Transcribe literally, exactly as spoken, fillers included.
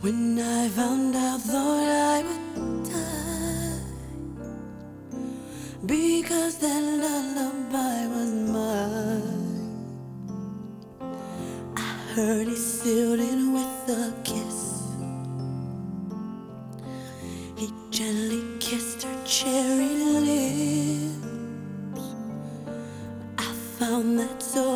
When I found out, thought I would die, because that lullaby was mine. I heard he sealed it with a kiss. He gently kissed her cherry lips. I found that so